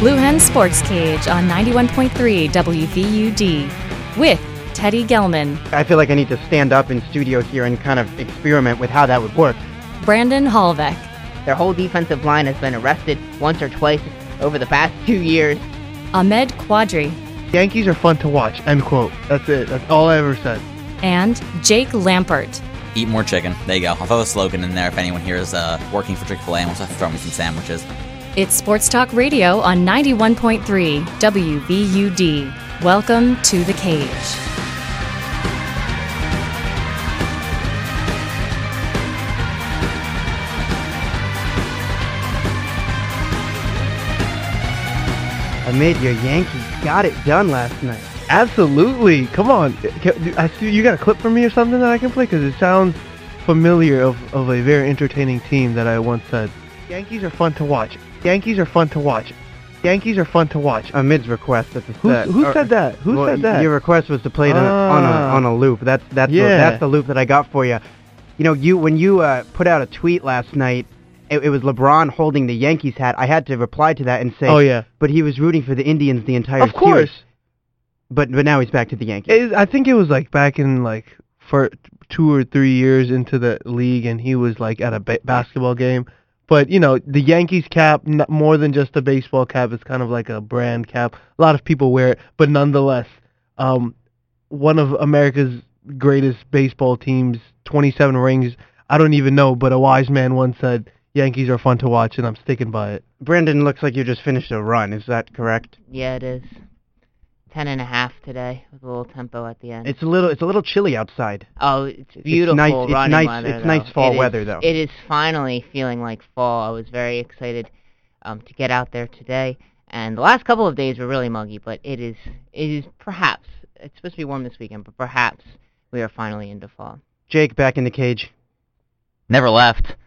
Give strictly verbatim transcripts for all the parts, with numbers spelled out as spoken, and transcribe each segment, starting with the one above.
Blue Hen Sports Cage on ninety-one point three W V U D with Teddy Gelman. I feel like I need to stand up in studio here and kind of experiment with how that would work. Brandon Hallvek. Their whole defensive line has been arrested once or twice over the past two years. Ahmed Quadri. Yankees are fun to watch, end quote. That's it. That's all I ever said. And Jake Lampert. Eat more chicken. There you go. I'll throw a slogan in there if anyone here is uh, working for Chick-fil-A and wants to throw me some sandwiches. It's Sports Talk Radio on ninety-one point three W V U D. Welcome to the Cage. Amid, your Yankees got it done last night. Absolutely. Come on. Can, I see you got a clip for me or something that I can play? Because it sounds familiar of, of a very entertaining team that I once said. Yankees are fun to watch. Yankees are fun to watch. Yankees are fun to watch. Amid's request that the Who, that, who or, said that? Who well, said that? Your request was to play it on, a, on a Ah. on a loop. That's that's the, Yeah. that's the loop that I got for you. You know, you when you uh, put out a tweet last night, it, it was LeBron holding the Yankees hat. I had to reply to that and say, Oh, yeah. but he was rooting for the Indians the entire Of course. series. But but now he's back to the Yankees. It, I think it was like back in like for two or three years into the league, and he was like at a ba- basketball game. But you know, the Yankees cap, n- more than just a baseball cap, it's kind of like a brand cap. A lot of people wear it, but nonetheless, um, one of America's greatest baseball teams, twenty-seven rings. I don't even know, but a wise man once said, "Yankees are fun to watch," and I'm sticking by it. Brandon, looks like you just finished a run. Is that correct? Yeah, it is. Ten and a half today with a little tempo at the end. It's a little it's a little chilly outside. Oh, it's beautiful nice- it's running nice- weather, it's though. nice fall It is- weather, though. It is finally feeling like fall. I was very excited um, to get out there today. And the last couple of days were really muggy, but it is it is perhaps, it's supposed to be warm this weekend, but perhaps we are finally into fall. Jake, back in the cage. Never left.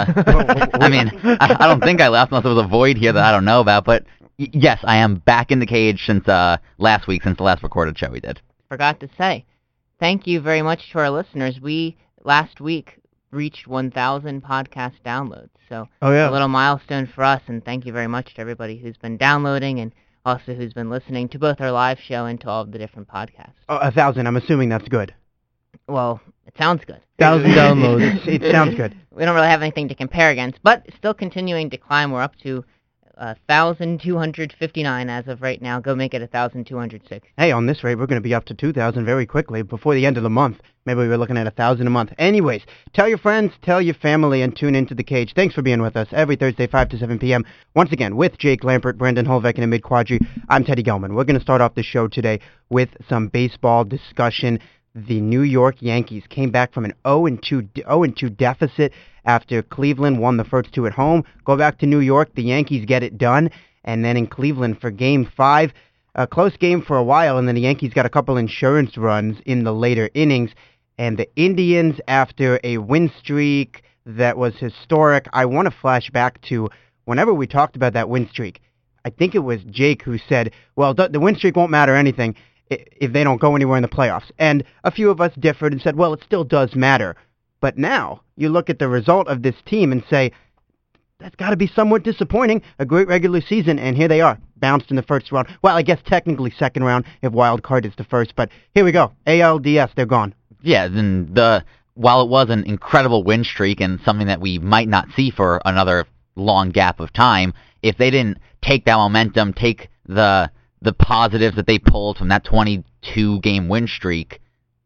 I mean, I, I don't think I left unless there was a void here that I don't know about, but y- yes, I am back in the cage since uh, last week, since the last recorded show we did. Forgot to say, thank you very much to our listeners. We, last week, reached one thousand podcast downloads, so Oh yeah. a little milestone for us, and thank you very much to everybody who's been downloading and also who's been listening to both our live show and to all of the different podcasts. Oh, a thousand. I'm assuming that's good. Well, it sounds good. Thousand downloads. It, it sounds good. We don't really have anything to compare against, but still continuing to climb. We're up to uh, one thousand two hundred fifty-nine as of right now. Go make it one thousand two hundred six. Hey, on this rate, we're going to be up to two thousand very quickly before the end of the month. Maybe we're looking at one thousand a month. Anyways, tell your friends, tell your family, and tune into The Cage. Thanks for being with us every Thursday, five to seven p.m. Once again, with Jake Lampert, Brandon Hallvek, and Amid Quadri, I'm Teddy Gelman. We're going to start off the show today with some baseball discussion. The New York Yankees came back from an oh and two deficit after Cleveland won the first two at home. Go back to New York, the Yankees get it done, and then in Cleveland for Game five. A close game for a while, and then the Yankees got a couple insurance runs in the later innings. And the Indians, after a win streak that was historic, I want to flash back to whenever we talked about that win streak. I think it was Jake who said, well, the, the win streak won't matter anything if they don't go anywhere in the playoffs. And a few of us differed and said, well, it still does matter. But now you look at the result of this team and say, that's got to be somewhat disappointing. A great regular season, and here they are, bounced in the first round. Well, I guess technically second round if wild card is the first, but here we go. A L D S, they're gone. Yeah, then the while it was an incredible win streak and something that we might not see for another long gap of time, if they didn't take that momentum, take the the positives that they pulled from that twenty-two game win streak,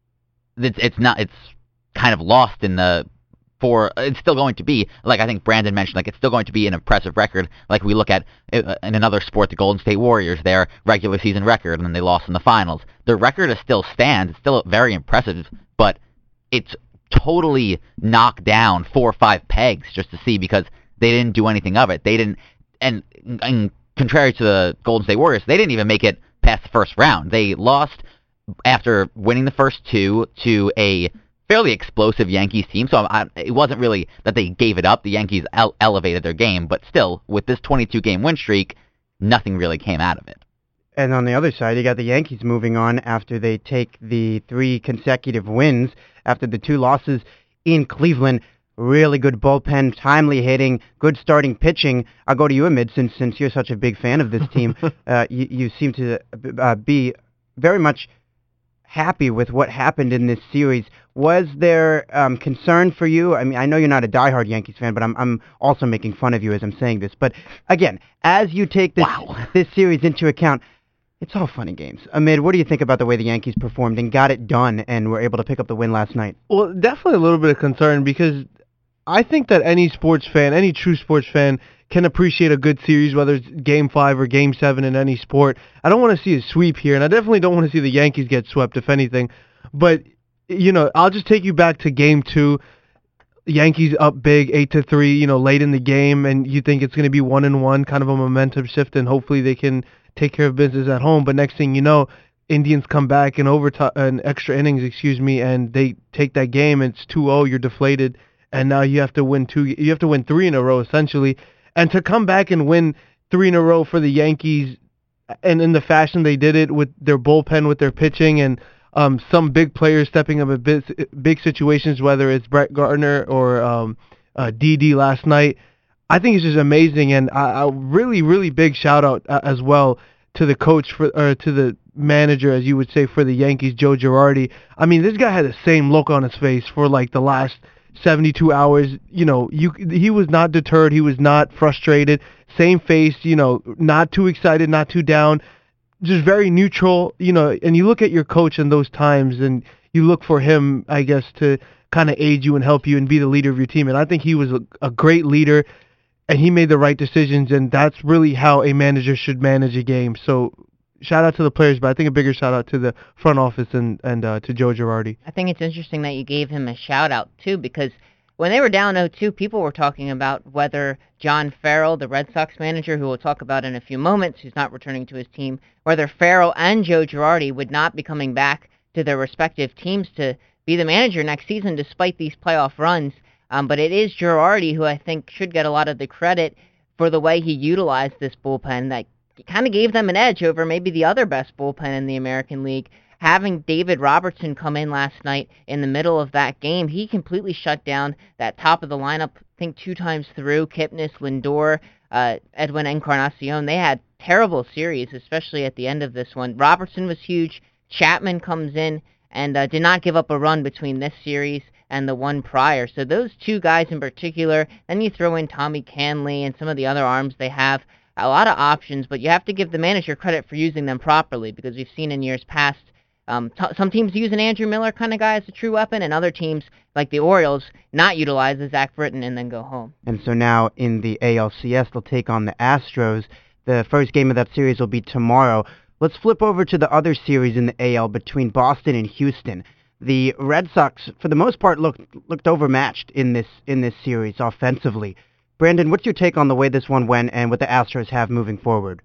it's it's not it's kind of lost in the for it's still going to be, like I think Brandon mentioned, like it's still going to be an impressive record. Like we look at uh, in another sport, the Golden State Warriors, their regular season record, and then they lost in the finals. Their record is still stands. It's still very impressive, but it's totally knocked down four or five pegs just to see because they didn't do anything of it. They didn't, and, and contrary to the Golden State Warriors, they didn't even make it past the first round. They lost after winning the first two to a fairly explosive Yankees team, so I, it wasn't really that they gave it up. The Yankees ele- elevated their game, but still, with this twenty-two game win streak, nothing really came out of it. And on the other side, you got the Yankees moving on after they take the three consecutive wins after the two losses in Cleveland. really good bullpen, timely hitting, good starting pitching. I'll go to you, Amid, since since you're such a big fan of this team. uh, you, you seem to uh, be very much happy with what happened in this series. Was there um, concern for you? I mean, I know you're not a diehard Yankees fan, but I'm I'm also making fun of you as I'm saying this. But again, as you take this Wow. this series into account, it's all fun and games. Amid, what do you think about the way the Yankees performed and got it done and were able to pick up the win last night? Well, definitely a little bit of concern because I think that any sports fan, any true sports fan, can appreciate a good series, whether it's Game Five or Game Seven in any sport. I don't want to see a sweep here, and I definitely don't want to see the Yankees get swept, if anything. But you know, I'll just take you back to Game Two. Yankees up big, eight to three. You know, late in the game, and you think it's going to be one and one, kind of a momentum shift, and hopefully they can take care of business at home. But next thing you know, Indians come back in overtime, in extra innings, excuse me, and they take that game. And it's two oh. You're deflated, and now you have to win two. You have to win three in a row, essentially. And to come back and win three in a row for the Yankees, and in the fashion they did it with their bullpen, with their pitching, and um, some big players stepping up in big, big situations, whether it's Brett Gardner or um, uh, Didi last night, I think it's just amazing. And a really, really big shout out uh, as well to the coach for, or to the manager, as you would say, for the Yankees, Joe Girardi. I mean, this guy had the same look on his face for like the last seventy-two hours. You know, you he was not deterred. He was not frustrated. Same face, you know, not too excited, not too down, just very neutral, you know. And you look at your coach in those times, and you look for him, I guess, to kind of aid you and help you and be the leader of your team. And I think he was a, a great leader, and he made the right decisions, and that's really how a manager should manage a game. So shout out to the players, but I think a bigger shout out to the front office and, and uh, to Joe Girardi. I think it's interesting that you gave him a shout out too, because when they were down oh two, people were talking about whether John Farrell, the Red Sox manager, who we'll talk about in a few moments, who's not returning to his team, whether Farrell and Joe Girardi would not be coming back to their respective teams to be the manager next season despite these playoff runs. Um, but it is Girardi who I think should get a lot of the credit for the way he utilized this bullpen that kind of gave them an edge over maybe the other best bullpen in the American League. Having David Robertson come in last night in the middle of that game, he completely shut down that top of the lineup, I think two times through. Kipnis, Lindor, uh, Edwin Encarnacion, they had terrible series, especially at the end of this one. Robertson was huge. Chapman comes in and uh, did not give up a run between this series and the one prior. So those two guys in particular, then you throw in Tommy Canley and some of the other arms they have, a lot of options, but you have to give the manager credit for using them properly, because we've seen in years past um, t- some teams use an Andrew Miller kind of guy as a true weapon, and other teams, like the Orioles, not utilize the Zach Britton and then go home. And so now in the A L C S, they'll take on the Astros. The first game of that series will be tomorrow. Let's flip over to the other series in the A L between Boston and Houston. The Red Sox, for the most part, looked looked overmatched in this in this series offensively. Brandon, what's your take on the way this one went and what the Astros have moving forward?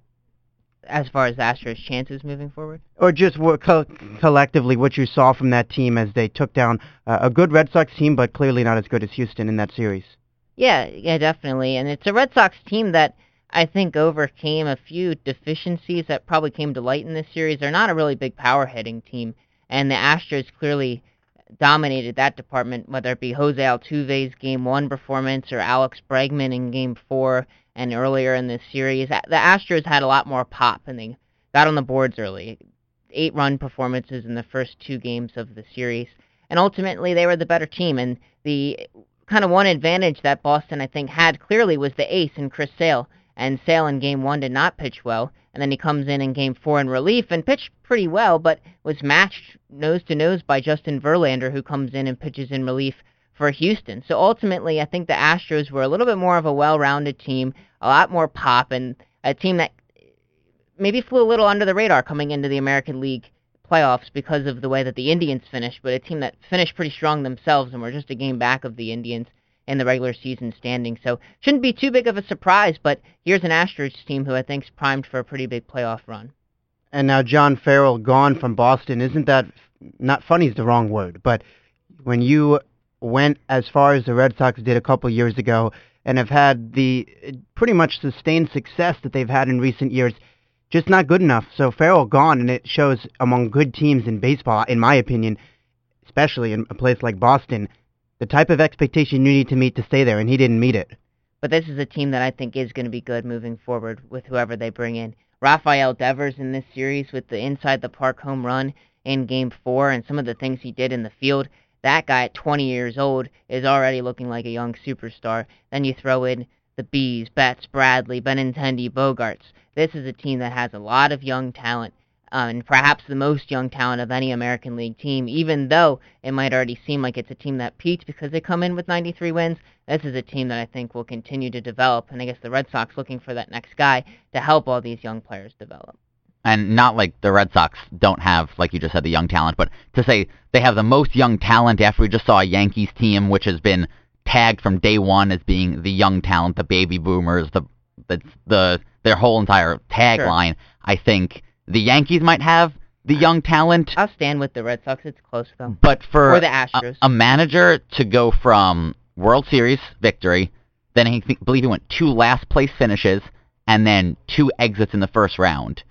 As far as the Astros' chances moving forward? Or just what, co- collectively what you saw from that team as they took down uh, a good Red Sox team, but clearly not as good as Houston in that series. Yeah, yeah, definitely. And it's a Red Sox team that I think overcame a few deficiencies that probably came to light in this series. They're not a really big power-hitting team, and the Astros clearly dominated that department, whether it be Jose Altuve's Game one performance or Alex Bregman in Game four and earlier in this series. The Astros had a lot more pop, and they got on the boards early. Eight-run performances in the first two games of the series, and ultimately they were the better team. And the kind of one advantage that Boston, I think, had clearly was the ace in Chris Sale, and Sale in Game one did not pitch well, and then he comes in in Game four in relief and pitched pretty well, but was matched nose-to-nose by Justin Verlander, who comes in and pitches in relief for Houston. So ultimately, I think the Astros were a little bit more of a well-rounded team, a lot more pop, and a team that maybe flew a little under the radar coming into the American League playoffs because of the way that the Indians finished, but a team that finished pretty strong themselves and were just a game back of the Indians in the regular season standing. So shouldn't be too big of a surprise, but here's an Astros team who I think is primed for a pretty big playoff run. And now John Farrell gone from Boston. Isn't that, not funny is the wrong word, but when you went as far as the Red Sox did a couple years ago and have had the pretty much sustained success that they've had in recent years, just not good enough. So Farrell gone, and it shows among good teams in baseball, in my opinion, especially in a place like Boston, The type of expectation you need to meet to stay there, and he didn't meet it. But this is a team that I think is going to be good moving forward with whoever they bring in. Rafael Devers in this series with the inside-the-park home run in Game four and some of the things he did in the field, that guy at twenty years old is already looking like a young superstar. Then you throw in the Bees, Betts, Bradley, Benintendi, Bogarts. This is a team that has a lot of young talent, um, and perhaps the most young talent of any American League team, even though it might already seem like it's a team that peaked because they come in with ninety-three wins. This is a team that I think will continue to develop, and I guess the Red Sox looking for that next guy to help all these young players develop. And not like the Red Sox don't have, like you just said, the young talent, but to say they have the most young talent after we just saw a Yankees team which has been tagged from day one as being the young talent, the baby boomers, the the, the their whole entire tagline. Sure. I think the Yankees might have the young talent. I'll stand with the Red Sox. It's close, though. But for or the Astros. A, a manager to go from World Series victory, then I think, believe he went two last-place finishes, and then two exits in the first round.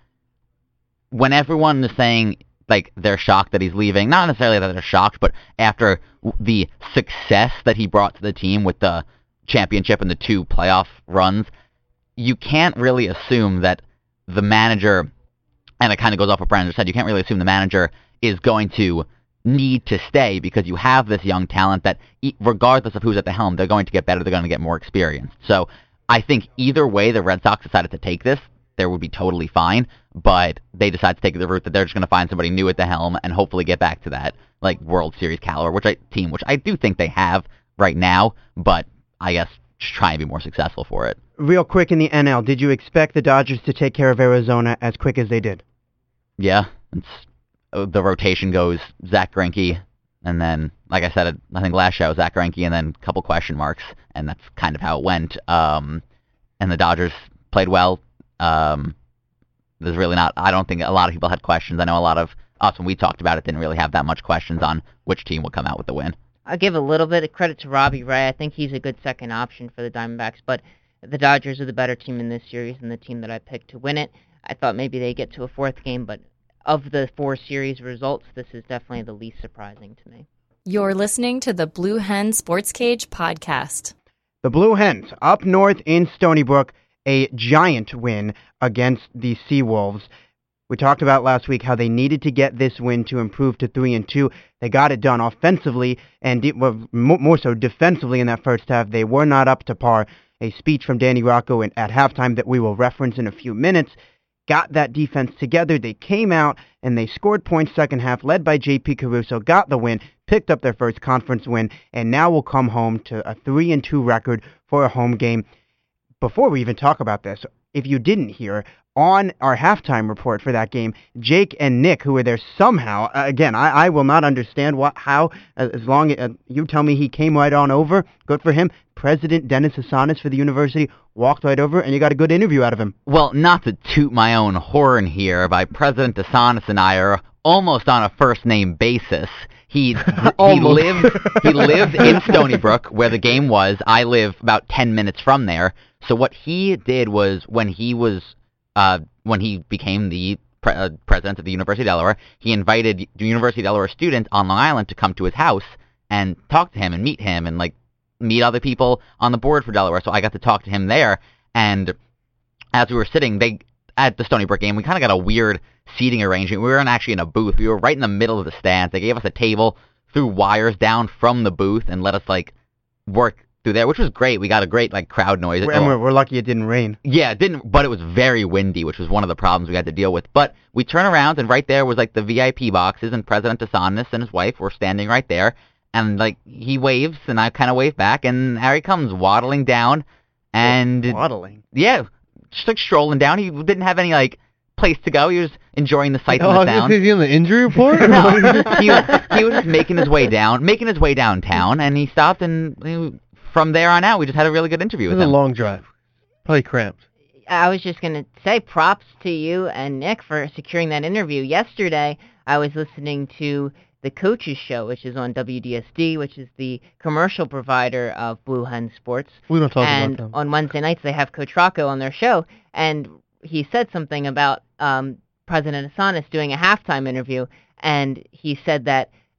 When everyone is saying, like, they're shocked that he's leaving, not necessarily that they're shocked, but after the success that he brought to the team with the championship and the two playoff runs, you can't really assume that the manager, and it kind of goes off what Brandon said, you can't really assume the manager is going to need to stay because you have this young talent that, regardless of who's at the helm, they're going to get better, they're going to get more experience. So I think either way the Red Sox decided to take this, there would be totally fine, but they decided to take the route that they're just going to find somebody new at the helm and hopefully get back to that like World Series caliber, which I team, which I do think they have right now, but I guess just try and be more successful for it. Real quick in the N L, did you expect the Dodgers to take care of Arizona as quick as they did? Yeah, it's, the rotation goes Zach Greinke, and then, like I said, I think last show, Zach Greinke, and then a couple question marks, and that's kind of how it went. Um, and the Dodgers played well. Um, there's really not, I don't think a lot of people had questions. I know a lot of us, when we talked about it, didn't really have that much questions on which team would come out with the win. I'll give a little bit of credit to Robbie Ray. I think he's a good second option for the Diamondbacks, but the Dodgers are the better team in this series and the team that I picked to win it. I thought maybe they get to a fourth game, but of the four series results, this is definitely the least surprising to me. You're listening to the Blue Hen Sports Cage podcast. The Blue Hens, up north in Stony Brook, a giant win against the Seawolves. We talked about last week how they needed to get this win to improve to three and two. They got it done offensively and de- well, more so defensively in that first half. They were not up to par. A speech from Danny Rocco at halftime that we will reference in a few minutes got that defense together. They came out and they scored points second half, led by J P Caruso, got the win, picked up their first conference win, and now will come home to a three and two record for a home game. Before we even talk about this, if you didn't hear, on our halftime report for that game, Jake and Nick, who were there somehow, uh, again, I, I will not understand what, how, uh, as long as uh, you tell me he came right on over, good for him. President Dennis Hasanis for the university walked right over, and you got a good interview out of him. Well, not to toot my own horn here, but President Hasanis and I are almost on a first-name basis. He he lived he lived in Stony Brook, where the game was. I live about ten minutes from there. So what he did was when he was uh, when he became the pre- uh, president of the University of Delaware, he invited the University of Delaware students on Long Island to come to his house and talk to him and meet him and like meet other people on the board for Delaware. So I got to talk to him there. And as we were sitting, they at the Stony Brook game, we kind of got a weird seating arrangement. We weren't actually in a booth. We were right in the middle of the stands. They gave us a table, threw wires down from the booth, and let us like work through there, which was great. We got a great like crowd noise. And we're, we're lucky it didn't rain. Yeah, it didn't, but it was very windy, which was one of the problems we had to deal with. But we turn around, and right there was like the V I P boxes, and President Hasanis and his wife were standing right there. And like he waves, and I kind of wave back, and Harry comes waddling down, and oh, waddling. Yeah, just like strolling down. He didn't have any like place to go. He was enjoying the sights oh, and the sound. Oh, is he on the injury report? No, he was he was just making his way down, making his way downtown, and he stopped, and he, from there on out, we just had a really good interview it with was him. a long drive, probably cramped. I was just going to say props to you and Nick for securing that interview. Yesterday, I was listening to the Coaches Show, which is on W D S D, which is the commercial provider of Blue Hen Sports. We don't talk and about them. on Wednesday nights, they have Coach Rocco on their show, and he said something about um, President Hasanis doing a halftime interview, and he said that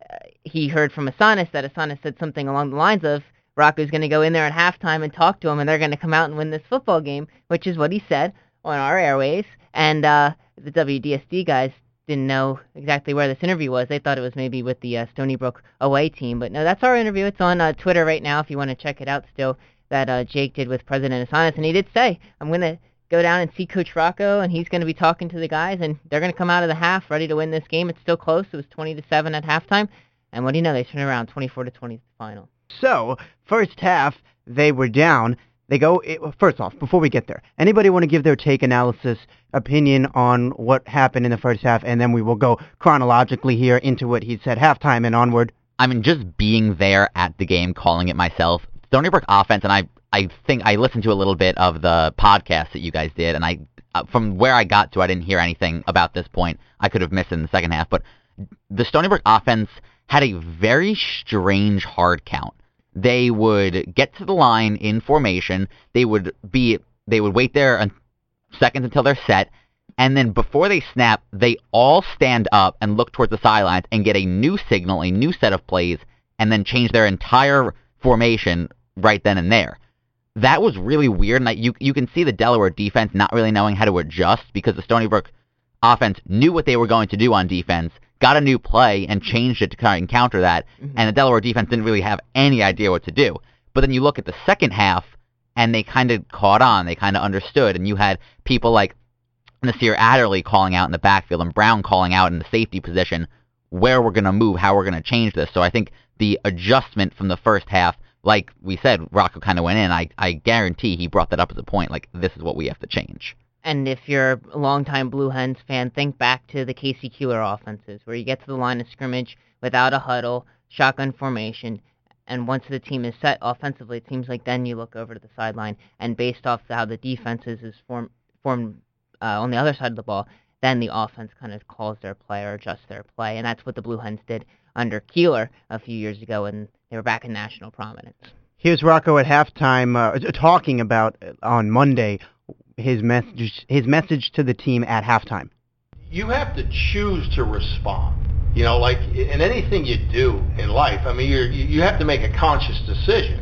uh, he heard from Asanis that Asanis said something along the lines of, Rocco's going to go in there at halftime and talk to him, and they're going to come out and win this football game, which is what he said on our airways. And uh, the W D S D guys didn't know exactly where this interview was. They thought it was maybe with the uh, Stony Brook away team. But no, that's our interview. It's on uh, Twitter right now if you want to check it out still, that uh, Jake did with President Asanis. And he did say, I'm going to go down and see Coach Rocco, and he's going to be talking to the guys, and they're going to come out of the half ready to win this game. It's still close. It was twenty to seven at halftime. And what do you know? They turn around twenty-four to twenty final. So, first half, they were down. They go, it, first off, before we get there, anybody want to give their take, analysis, opinion on what happened in the first half, and then we will go chronologically here into what he said halftime and onward. I mean, just being there at the game, calling it myself, Stony Brook offense, and I, I think I listened to a little bit of the podcast that you guys did, and I, uh, from where I got to, I didn't hear anything about this point. I could have missed it in the second half, but the Stony Brook offense had a very strange hard count. They would get to the line in formation. They would be. They would wait there a seconds until they're set, and then before they snap, they all stand up and look towards the sidelines and get a new signal, a new set of plays, and then change their entire formation right then and there. That was really weird, and I, you you can see the Delaware defense not really knowing how to adjust because the Stony Brook offense knew what they were going to do on defense, got a new play, and changed it to kind of counter that, mm-hmm. and the Delaware defense didn't really have any idea what to do. But then you look at the second half, and they kind of caught on, they kind of understood, and you had people like Nasir Adderley calling out in the backfield and Brown calling out in the safety position where we're going to move, how we're going to change this. So I think the adjustment from the first half, like we said, Rocco kind of went in, I, I guarantee he brought that up as a point, like, this is what we have to change. And if you're a longtime Blue Hens fan, think back to the Casey Keeler offenses, where you get to the line of scrimmage without a huddle, shotgun formation, and once the team is set offensively, it seems like then you look over to the sideline, and based off how the defenses is form, formed uh, on the other side of the ball, then the offense kind of calls their play or adjusts their play, and that's what the Blue Hens did under Keeler a few years ago, and they were back in national prominence. Here's Rocco at halftime uh, talking about uh, on Monday his message his message to the team at halftime. You have to choose to respond. You know, like in anything you do in life, I mean, you're, you have to make a conscious decision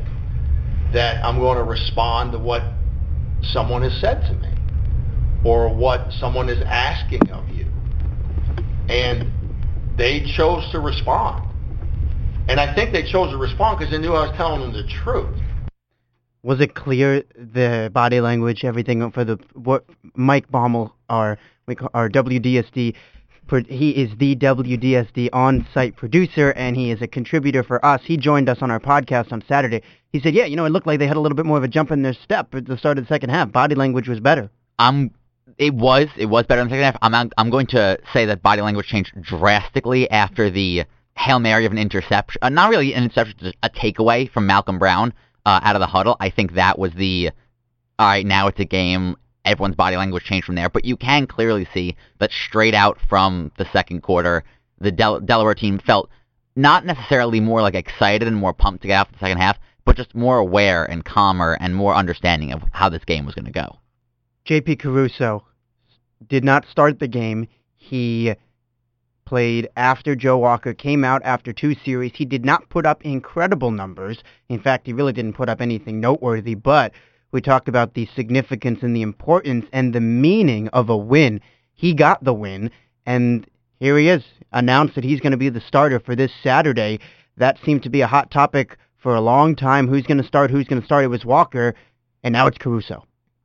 that I'm going to respond to what someone has said to me or what someone is asking of you. And they chose to respond. And I think they chose to respond because they knew I was telling them the truth. Was it clear, the body language, everything for the what Mike Baumel, our we call, our W D S D, he is the W D S D on-site producer, and he is a contributor for us. He joined us on our podcast on Saturday. He said, yeah, you know, it looked like they had a little bit more of a jump in their step at the start of the second half. Body language was better. Um, it was it was better in the second half. I'm I'm going to say that body language changed drastically after the Hail Mary of an interception. Uh, not really an interception, just a takeaway from Malcolm Brown. Uh, out of the huddle. I think that was the, all right, now it's a game, everyone's body language changed from there, but you can clearly see that straight out from the second quarter, the Del- Delaware team felt not necessarily more like excited and more pumped to get out for the second half, but just more aware and calmer and more understanding of how this game was going to go. J P Caruso did not start the game. He played after Joe Walker came out after two series. He did not put up incredible numbers. In fact, he really didn't put up anything noteworthy, but we talked about the significance and the importance and the meaning of a win. He got the win, and here he is, announced that he's going to be the starter for this Saturday. That seemed to be a hot topic for a long time. Who's going to start? Who's going to start? It was Walker, and now it's Caruso.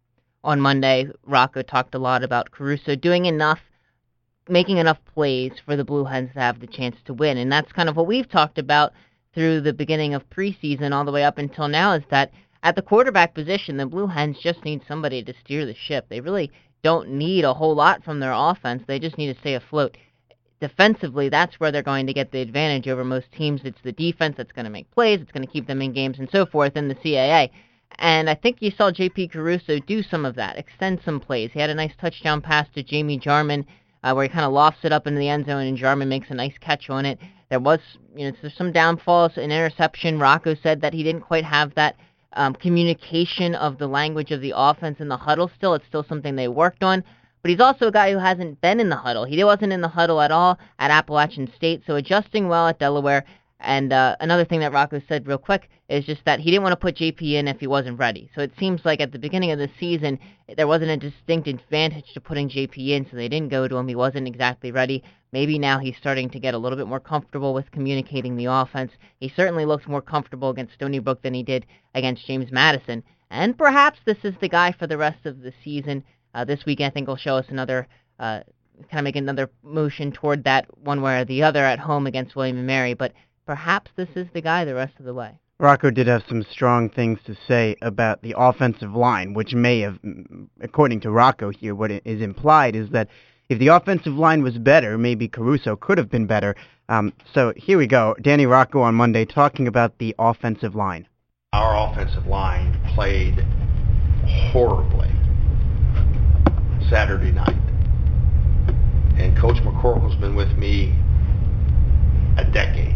On Monday, Rocco talked a lot about Caruso doing enough, making enough plays for the Blue Hens to have the chance to win. And that's kind of what we've talked about through the beginning of preseason all the way up until now, is that at the quarterback position, the Blue Hens just need somebody to steer the ship. They really don't need a whole lot from their offense. They just need to stay afloat. Defensively, that's where they're going to get the advantage over most teams. It's the defense that's going to make plays. It's going to keep them in games and so forth in the C A A. And I think you saw J P Caruso do some of that, extend some plays. He had a nice touchdown pass to Jamie Jarman, Uh, where he kind of lofts it up into the end zone, and Jarman makes a nice catch on it. There was, you know, there's some downfalls, an interception. Rocco said that he didn't quite have that um, communication of the language of the offense in the huddle still. It's still something they worked on. but he's also a guy who hasn't been in the huddle. He wasn't in the huddle at all at Appalachian State, so adjusting well at Delaware. And uh, another thing that Rocco said real quick is just that he didn't want to put J P in if he wasn't ready. So it seems like at the beginning of the season, there wasn't a distinct advantage to putting J P in, so they didn't go to him. He wasn't exactly ready. Maybe now he's starting to get a little bit more comfortable with communicating the offense. He certainly looks more comfortable against Stony Brook than he did against James Madison. And perhaps this is the guy for the rest of the season. Uh, this week, I think, will show us another, uh, kind of make another motion toward that one way or the other at home against William and Mary. But perhaps this is the guy the rest of the way. Rocco did have some strong things to say about the offensive line, which may have, according to Rocco here, what is implied is that if the offensive line was better, maybe Caruso could have been better. Um, so here we go. Danny Rocco on Monday talking about the offensive line. Our offensive line played horribly Saturday night. And Coach McCorkle's been with me a decade.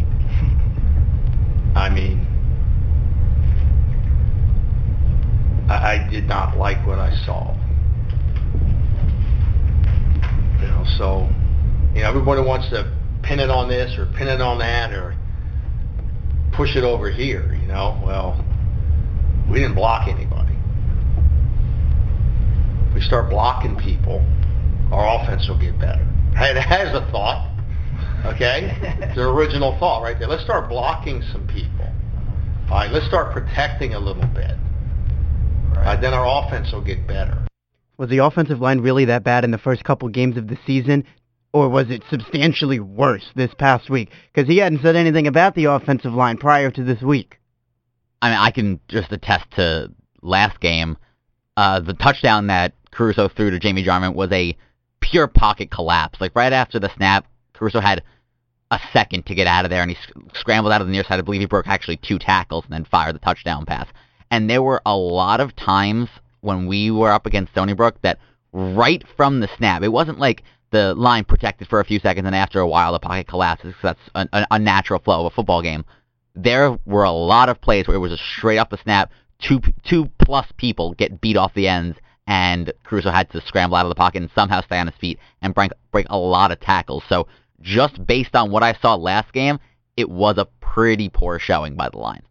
I mean, I, I did not like what I saw. You know, so, you know, everybody wants to pin it on this or pin it on that or push it over here, you know. Well, we didn't block anybody. If we start blocking people, our offense will get better. That has a thought, okay? It's an original thought right there. Let's start blocking some people. All right, let's start protecting a little bit. All right, then our offense will get better. Was the offensive line really that bad in the first couple games of the season, or was it substantially worse this past week? Because he hadn't said anything about the offensive line prior to this week. I mean, I can just attest to last game. Uh, the touchdown that Caruso threw to Jamie Jarman was a pure pocket collapse. Like, right after the snap, Caruso had a second to get out of there, and he sc- scrambled out of the near side. I believe he broke actually two tackles and then fired the touchdown pass. And there were a lot of times when we were up against Stony Brook that right from the snap, it wasn't like the line protected for a few seconds and after a while the pocket collapses, because that's a, a natural flow of a football game. There were a lot of plays where it was just straight off the snap, two two plus people get beat off the ends, and Caruso had to scramble out of the pocket and somehow stay on his feet and break, break a lot of tackles. So just based on what I saw last game, it was a pretty poor showing by the line.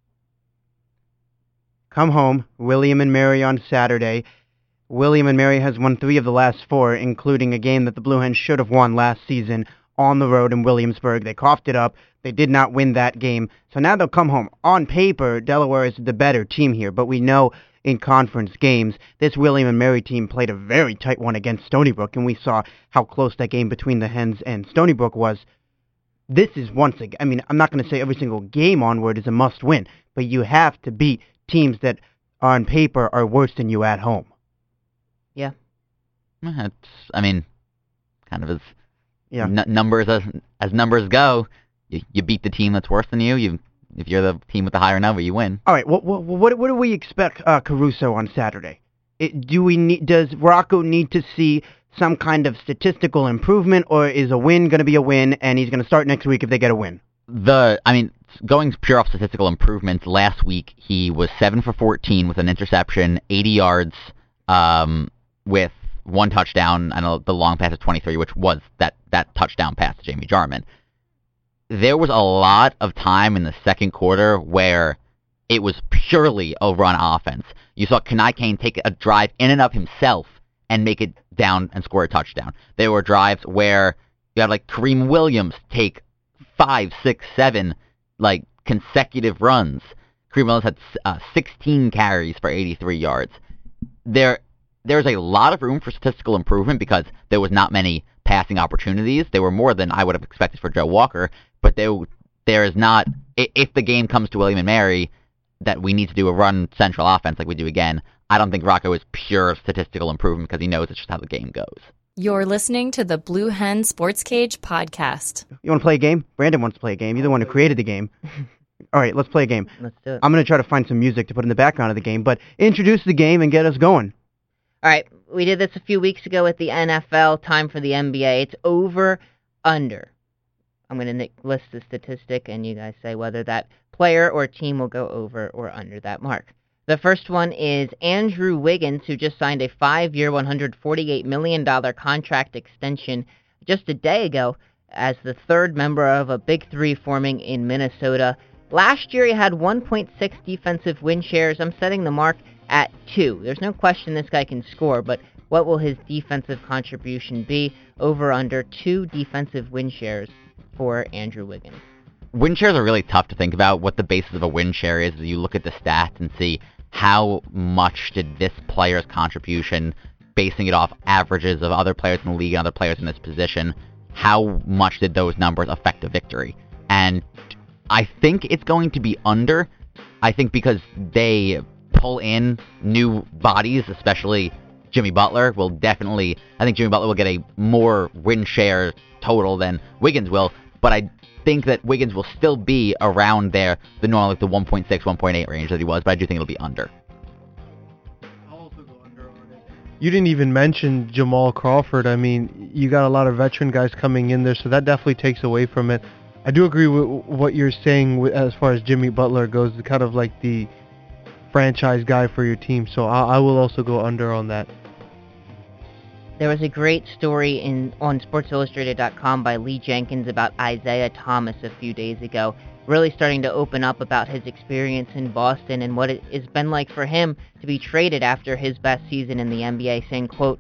Come home, William and Mary on Saturday. William and Mary has won three of the last four, including a game that the Blue Hens should have won last season on the road in Williamsburg. They coughed it up. They did not win that game. So now they'll come home. On paper, Delaware is the better team here, but we know in conference games, this William and Mary team played a very tight one against Stony Brook, and we saw how close that game between the Hens and Stony Brook was. This is once again, I mean, I'm not going to say every single game onward is a must-win, but you have to beat teams that on paper are worse than you at home. Yeah. It's, I mean, kind of as yeah. n- numbers as as numbers go. You, you beat the team that's worse than you. You if you're the team with the higher number, you win. All right. What what what, what do we expect uh, Caruso on Saturday? It, do we need? Does Rocco need to see some kind of statistical improvement, or is a win going to be a win, and he's going to start next week if they get a win? The I mean, going pure off statistical improvements, last week he was seven for fourteen with an interception, eighty yards, um, with one touchdown, and a, the long pass of twenty-three, which was that, that touchdown pass to Jamie Jarman. There was a lot of time in the second quarter where it was purely a run offense. You saw Kenai Kane take a drive in and of himself and make it down and score a touchdown. There were drives where you had like Kareem Williams take five, six, seven like consecutive runs. Kareem Williams had uh, sixteen carries for eighty-three yards. There, there's a lot of room for statistical improvement because there was not many passing opportunities. There were more than I would have expected for Joe Walker, but there, there is not. If the game comes to William and Mary, that we need to do a run central offense like we do again, I don't think Rocco is pure statistical improvement because he knows it's just how the game goes. You're listening to the Blue Hen Sports Cage podcast. You want to play a game? Brandon wants to play a game. You're the one who created the game. All right, let's play a game. Let's do it. I'm going to try to find some music to put in the background of the game, but introduce the game and get us going. All right, we did this a few weeks ago with the N F L. Time for the N B A. It's over, under. I'm going to list the statistic, and you guys say whether that player or team will go over or under that mark. The first one is Andrew Wiggins, who just signed a five-year, one hundred forty-eight million dollars contract extension just a day ago as the third member of a Big Three forming in Minnesota. Last year he had one point six defensive win shares. I'm setting the mark at two. There's no question this guy can score, but what will his defensive contribution be? Over under two defensive win shares for Andrew Wiggins. Win shares are really tough to think about. What the basis of a win share is, you look at the stats and see how much did this player's contribution, basing it off averages of other players in the league and other players in this position, how much did those numbers affect the victory? And I think it's going to be under. I think because they pull in new bodies, especially Jimmy Butler will definitely, I think Jimmy Butler will get a more win share total than Wiggins will, but I think that Wiggins will still be around there, the normal, like the one point six, one point eight range that he was, but I do think it'll be under. I'll also go under on it. You didn't even mention Jamal Crawford. I mean, you got a lot of veteran guys coming in there, so that definitely takes away from it. I do agree with what you're saying with, as far as Jimmy Butler goes, kind of like the franchise guy for your team, so I, I will also go under on that. There was a great story in on Sports Illustrated dot com by Lee Jenkins about Isaiah Thomas a few days ago, really starting to open up about his experience in Boston and what it has been like for him to be traded after his best season in the N B A, saying, quote,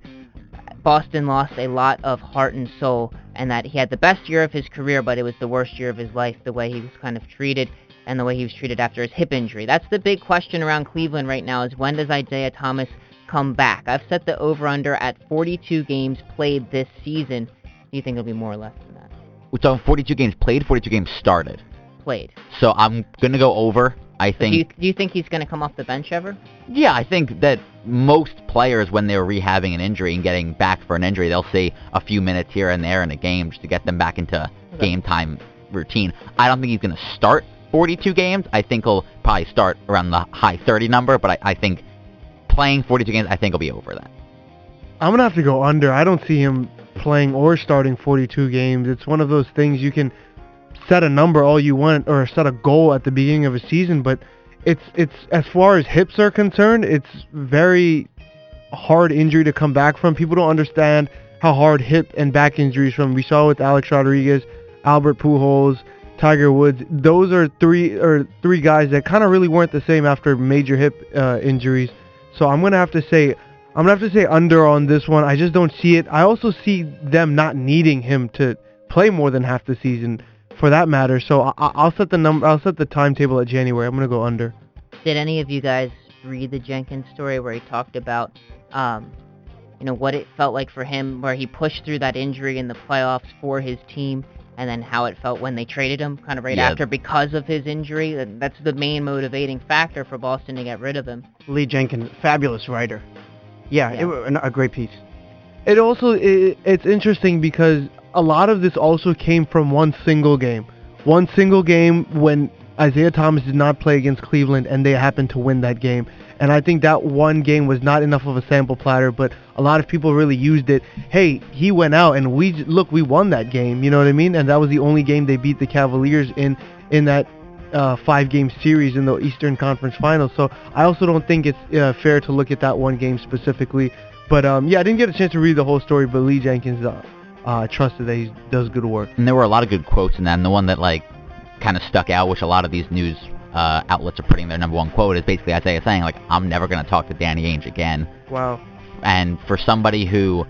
Boston lost a lot of heart and soul, and that he had the best year of his career, but it was the worst year of his life, the way he was kind of treated and the way he was treated after his hip injury. That's the big question around Cleveland right now, is when does Isaiah Thomas come back? I've set the over-under at forty-two games played this season. Do you think it'll be more or less than that? So forty-two games played, forty-two games started. Played. So I'm going to go over. I think. Do you, do you think he's going to come off the bench ever? Yeah, I think that most players, when they're rehabbing an injury and getting back for an injury, they'll see a few minutes here and there in a game just to get them back into okay. game time routine. I don't think he's going to start forty-two games. I think he'll probably start around the high thirty number, but I, I think playing forty-two games, I think he'll be over that. I'm going to have to go under. I don't see him playing or starting forty-two games. It's one of those things you can set a number all you want or set a goal at the beginning of a season, but it's it's as far as hips are concerned, it's very hard injury to come back from. People don't understand how hard hip and back injuries from. We saw with Alex Rodriguez, Albert Pujols, Tiger Woods. Those are three or three guys that kind of really weren't the same after major hip uh, injuries. So I'm gonna have to say I'm gonna have to say under on this one. I just don't see it. I also see them not needing him to play more than half the season, for that matter. So I, I'll set the number. I'll set the timetable at January. I'm gonna go under. Did any of you guys read the Jenkins story where he talked about, um, you know, what it felt like for him, where he pushed through that injury in the playoffs for his team, and then how it felt when they traded him, kind of right yeah. after because of his injury? And that's the main motivating factor for Boston to get rid of him. Lee Jenkins, fabulous writer. Yeah, Yeah. It, was a great piece. It also it, it's interesting because a lot of this also came from one single game. One single game when Isaiah Thomas did not play against Cleveland and they happened to win that game. And I think that one game was not enough of a sample platter, but a lot of people really used it. Hey, he went out and we look, we won that game, you know what I mean? And that was the only game they beat the Cavaliers in in that uh, five-game series in the Eastern Conference Finals. So I also don't think it's uh, fair to look at that one game specifically. But um, yeah, I didn't get a chance to read the whole story, but Lee Jenkins uh, uh, trusted that he does good work. And there were a lot of good quotes in that, and the one that like kind of stuck out, which a lot of these news uh, outlets are putting their number one quote, is basically Isaiah saying, like, I'm never going to talk to Danny Ainge again. Wow. And for somebody who,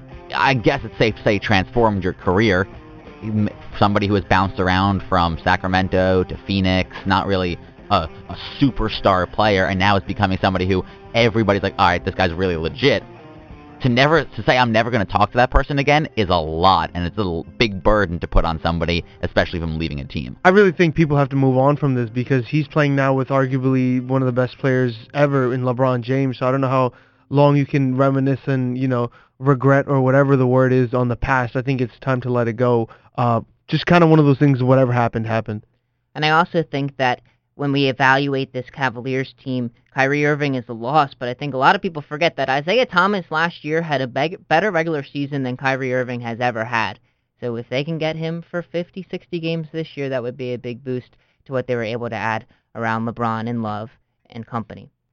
I guess it's safe to say, transformed your career, somebody who has bounced around from Sacramento to Phoenix, not really a, a superstar player, and now is becoming somebody who everybody's like, all right, this guy's really legit. To never to say I'm never going to talk to that person again is a lot, and it's a little big burden to put on somebody, especially from leaving a team. I really think people have to move on from this because he's playing now with arguably one of the best players ever in LeBron James. So I don't know how long you can reminisce and, you know, regret or whatever the word is on the past. I think it's time to let it go. Uh, just kind of one of those things, whatever happened, happened. And I also think that when we evaluate this Cavaliers team, Kyrie Irving is a loss, but I think a lot of people forget that Isaiah Thomas last year had a beg- better regular season than Kyrie Irving has ever had. So if they can get him for fifty, sixty games this year, that would be a big boost to what they were able to add around LeBron and Love and company.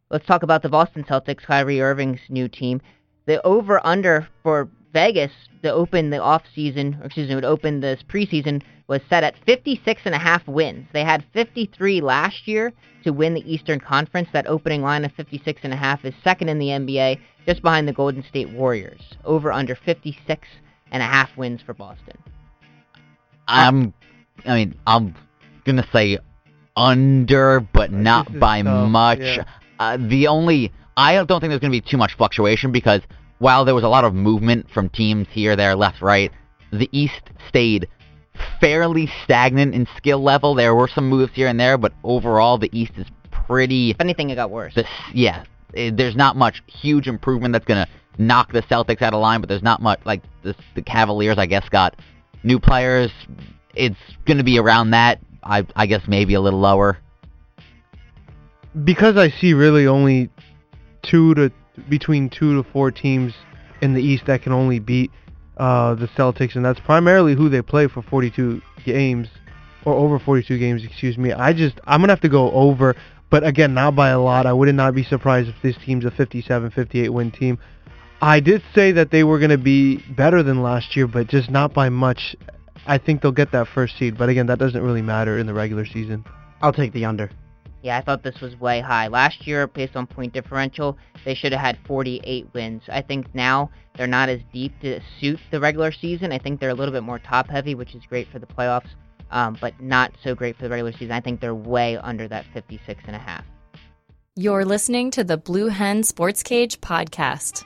let's talk about the Boston Celtics, Kyrie Irving's new team. The over-under for Vegas to open the off-season, or excuse me, would open this preseason, was set at fifty-six and a half wins. They had fifty-three last year to win the Eastern Conference. That opening line of fifty-six and a half is second in the N B A, just behind the Golden State Warriors. Over under fifty-six and a half wins for Boston. I'm, I mean, I'm gonna say under, but not by tough, much. yeah. Uh, the only, I don't think there's gonna be too much fluctuation because while there was a lot of movement from teams here, there, left, right, the East stayed fairly stagnant in skill level. There were some moves here and there, but overall the East is pretty... If anything, it got worse. This, yeah, it, there's not much huge improvement that's going to knock the Celtics out of line, but there's not much, like, this, the Cavaliers, I guess, got new players. It's going to be around that. I, I guess maybe a little lower. Because I see really only two to between two to four teams in the East that can only beat uh, the Celtics, and that's primarily who they play for forty-two games, or over forty-two games, excuse me. I just, I'm going to have to go over, but again, not by a lot. I would not be surprised if this team's a fifty-seven, fifty-eight win team. I did say that they were going to be better than last year, but just not by much. I think they'll get that first seed, but again, that doesn't really matter in the regular season. I'll take the under. Yeah, I thought this was way high. Last year, based on point differential, they should have had forty-eight wins. I think now they're not as deep to suit the regular season. I think they're a little bit more top-heavy, which is great for the playoffs, um, but not so great for the regular season. I think they're way under that fifty-six and a half. You're listening to the Blue Hen Sports Cage podcast.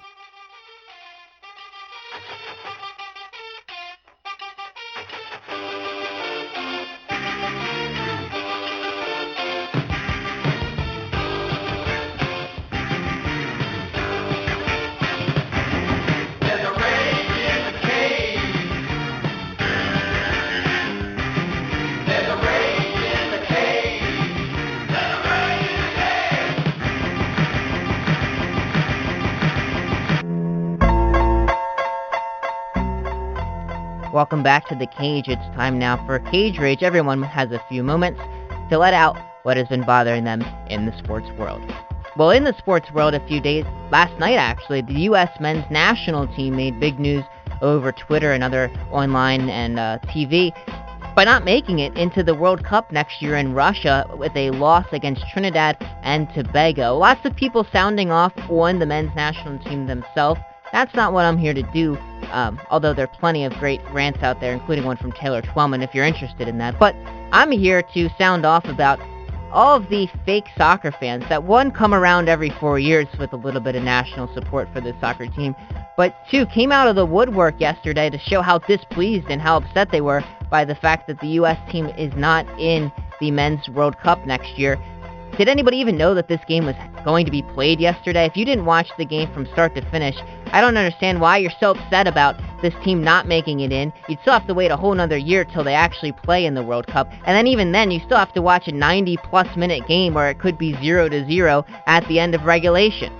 Welcome back to the Cage. It's time now for Cage Rage. Everyone has a few moments to let out what has been bothering them in the sports world. Well, in the sports world, a few days, last night actually, the U S men's national team made big news over Twitter and other online and uh, T V by not making it into the World Cup next year in Russia with a loss against Trinidad and Tobago. Lots of people sounding off on the men's national team themselves. That's not what I'm here to do, um, although there are plenty of great rants out there, including one from Taylor Twellman if you're interested in that. But I'm here to sound off about all of the fake soccer fans that, one, come around every four years with a little bit of national support for the soccer team, but two, came out of the woodwork yesterday to show how displeased and how upset they were by the fact that the U S team is not in the Men's World Cup next year. Did anybody even know that this game was going to be played yesterday? If you didn't watch the game from start to finish, I don't understand why you're so upset about this team not making it in. You'd still have to wait a whole nother year till they actually play in the World Cup. And then even then, you still have to watch a ninety-plus minute game where it could be zero to zero at the end of regulation.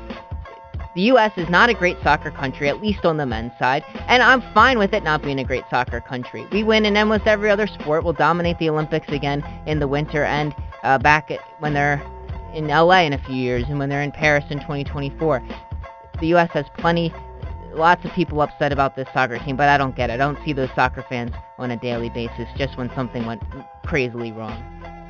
The U S is not a great soccer country, at least on the men's side, and I'm fine with it not being a great soccer country. We win in almost every other sport. We'll dominate the Olympics again in the winter and uh, back at, when they're in L A in a few years and when they're in Paris in twenty twenty-four. The U S has plenty, lots of people upset about this soccer team, but I don't get it. I don't see those soccer fans on a daily basis just when something went crazily wrong.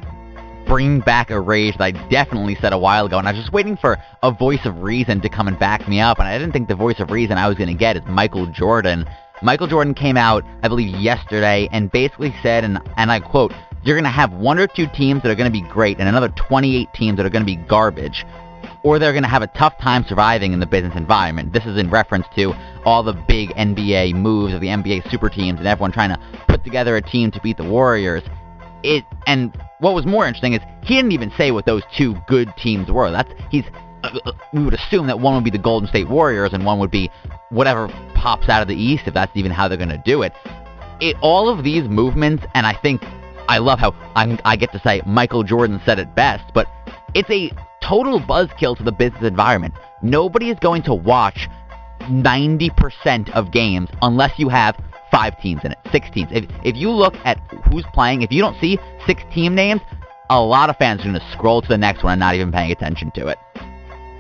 Bring back a rage that I definitely said a while ago, and I was just waiting for a voice of reason to come and back me up, and I didn't think the voice of reason I was going to get is Michael Jordan. Michael Jordan came out, I believe, yesterday, and basically said, and, and I quote, "You're going to have one or two teams that are going to be great and another twenty-eight teams that are going to be garbage, or they're going to have a tough time surviving in the business environment." This is in reference to all the big N B A moves of the N B A super teams and everyone trying to put together a team to beat the Warriors. It and what was more interesting is he didn't even say what those two good teams were. That's he's uh, we would assume that one would be the Golden State Warriors and one would be whatever pops out of the East, if that's even how they're going to do it. It all of these movements, and I think I love how I'm, I get to say Michael Jordan said it best, but it's a total buzzkill to the business environment. Nobody is going to watch ninety percent of games unless you have five teams in it, six teams. If, if you look at who's playing, if you don't see six team names, a lot of fans are going to scroll to the next one and not even paying attention to it.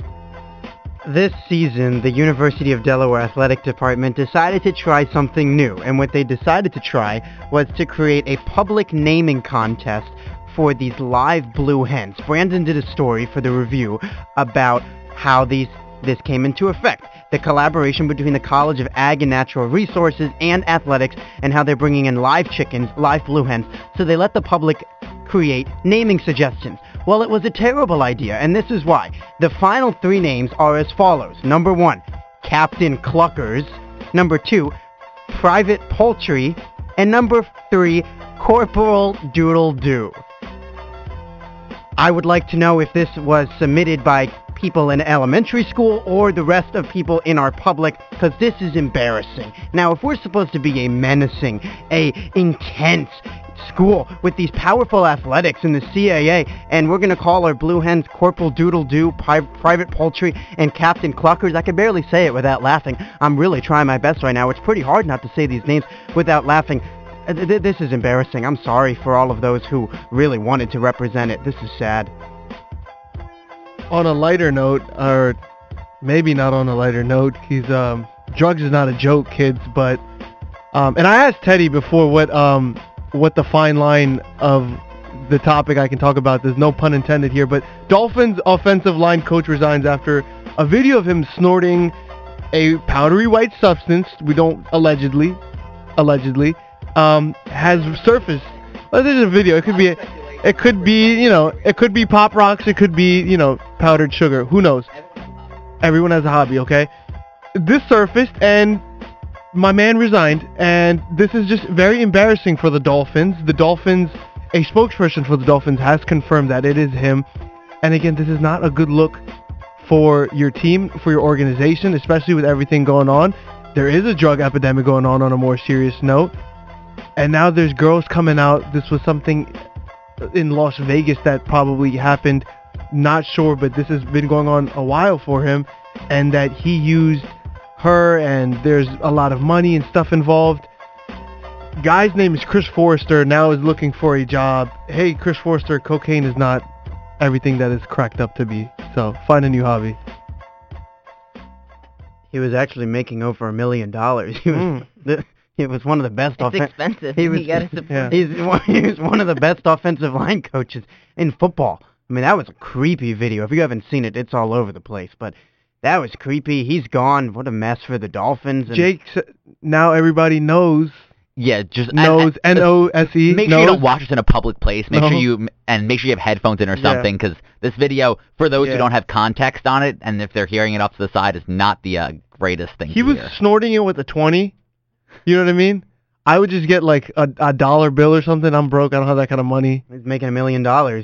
This season, the University of Delaware Athletic Department decided to try something new, and what they decided to try was to create a public naming contest for these live blue hens. Brandon did a story for the Review about how these this came into effect. The collaboration between the College of Ag and Natural Resources and athletics, and how they're bringing in live chickens, live blue hens, so they let the public create naming suggestions. Well, it was a terrible idea, and this is why. The final three names are as follows. Number one, Captain Cluckers. Number two, Private Poultry. And number three, Corporal Doodle Doo. I would like to know if this was submitted by people in elementary school or the rest of people in our public, because this is embarrassing. Now, if we're supposed to be a menacing, a intense school with these powerful athletics in the C A A, and we're going to call our blue hens Corporal Doodle Doo, Pri- Private Poultry, and Captain Cluckers, I can barely say it without laughing. I'm really trying my best right now. It's pretty hard not to say these names without laughing. Uh, th- this is embarrassing. I'm sorry for all of those who really wanted to represent it. This is sad. On a lighter note, or maybe not on a lighter note, he's um drugs is not a joke, kids. But um, and I asked Teddy before what um what the fine line of the topic I can talk about. There's no pun intended here, but Dolphins offensive line coach resigns after a video of him snorting a powdery white substance. We don't allegedly, allegedly, um, has surfaced. Well, there's a video. It could be. A, It could be, you know, it could be Pop Rocks, it could be, you know, powdered sugar. Who knows? Everyone has a hobby, okay? This surfaced, and my man resigned, and this is just very embarrassing for the Dolphins. The Dolphins, a spokesperson for the Dolphins has confirmed that it is him. And again, this is not a good look for your team, for your organization, especially with everything going on. There is a drug epidemic going on on a more serious note. And now there's girls coming out. This was something in Las Vegas that probably happened, not sure, but this has been going on a while for him, and that he used her, and there's a lot of money and stuff involved. Guy's name is Chris Forrester, now is looking for a job. Hey, Chris Forrester, cocaine is not everything that it's cracked up to be, so find a new hobby. He was actually making over a million dollars. He was Mm. the, He was one of the best. It's offen- expensive. He was. You gotta support. Yeah. He's one, he was one of the best offensive line coaches in football. I mean, that was a creepy video. If you haven't seen it, it's all over the place. But that was creepy. He's gone. What a mess for the Dolphins. And Jake, now everybody knows, Yeah, just knows, and- N O S E, Make sure knows. you don't watch this in a public place. Make No. sure you and make sure you have headphones in or Yeah. something, because this video, for those Yeah. who don't have context on it, and if they're hearing it off to the side, is not the uh, greatest thing. He to was hear. snorting it with a twenty. You know what I mean? I would just get like a, a dollar bill or something. I'm broke. I don't have that kind of money. he's making a million dollars.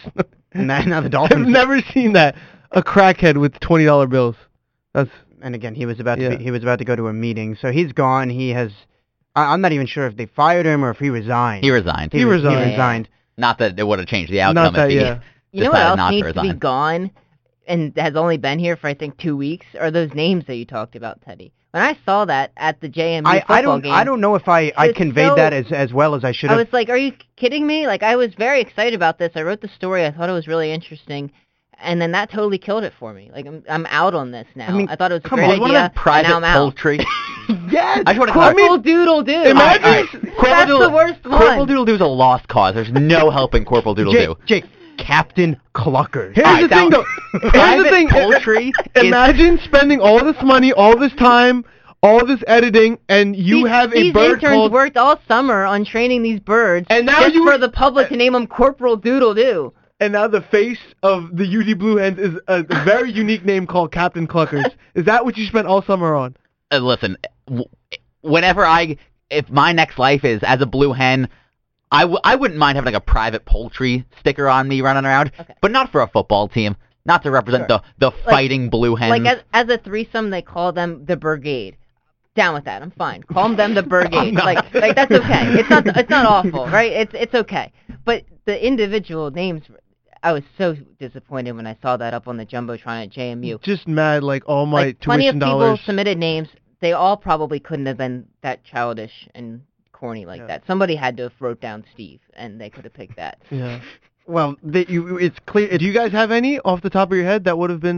And now, now the I've Dolphins. never seen that. A crackhead with twenty dollar bills. That's And again, he was about Yeah. to be, he was about to go to a meeting. So he's gone. He has. I, I'm not even sure if they fired him or if he resigned. He resigned. He re- resigned. He resigned. Not that it would have changed the outcome not that. if he Yeah. You know what decided else not to needs to be resign. gone and has only been here for, I think, two weeks? Are those names that you talked about, Teddy? When I saw that at the J M U I, football I don't. game, I don't know if I, I It's conveyed so- that as as well as I should I have. was like, are you kidding me? Like, I was very excited about this. I wrote the story. I thought it was really interesting. And then that totally killed it for me. Like, I'm I'm out on this now. I mean, thought it was a come great on, idea, one of those and now private I'm out. poultry. Yes. I just want to Corporal Doodle Doo. Imagine- All right, Corporal That's Doodle, the worst one. Corporal Doodle Doo is a lost cause. There's no helping Corporal Doodle Jake, Doo. Jake, Captain Cluckers. Here's All right, the thing, that- though. Here's the Private thing. poultry is- Imagine spending all this money, all this time, all this editing, and you these, have a these bird interns called. worked all summer on training these birds, And now just you- for the public to name them Corporal Doodle Doo. And now the face of the U D Blue Hens is a very unique name called Captain Cluckers. Is that what you spent all summer on? Uh, listen, w- whenever I, if my next life is as a blue hen, I, w- I wouldn't mind having like a private poultry sticker on me running around, Okay. but not for a football team, not to represent Sure. the, the fighting blue hens. Like as as a threesome, they call them the brigade. Down with that. I'm fine. Call them the brigade. not. Like like that's okay. It's not it's not awful, right? It's it's okay. But the individual names, I was so disappointed when I saw that up on the jumbotron at J M U. Just mad, like all my Like plenty of tuition people dollars. submitted names. They all probably couldn't have been that childish and corny like Yeah. that. Somebody had to have wrote down Steve, and they could have picked that. Yeah. Well, the, you, it's clear. Do you guys have any off the top of your head that would have been?